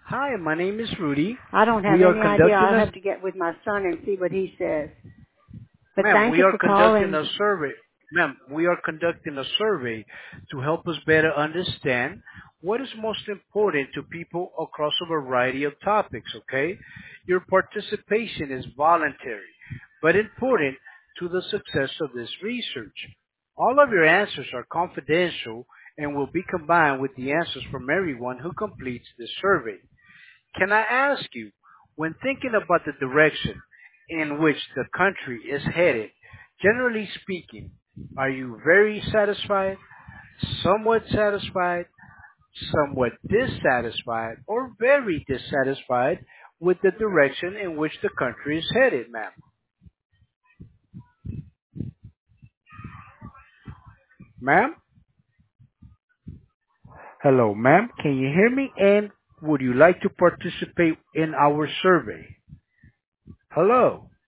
Hi, my name is Rudy. I don't have We are any idea. conducting I'll a have to get with my son and see what he says. But ma'am, thank we you are for conducting calling. a survey. Ma'am, we are conducting a survey to help us better understand what is most important to people across a variety of topics, okay? Your participation is voluntary, but important to the success of this research. All of your answers are confidential and will be combined with the answers from everyone who completes this survey. Can I ask you, when thinking about the direction in which the country is headed, generally speaking, are you very satisfied, somewhat dissatisfied, or very dissatisfied with the direction in which the country is headed, ma'am? Ma'am? Hello, ma'am. Can you hear me? And would you like to participate in our survey? Hello.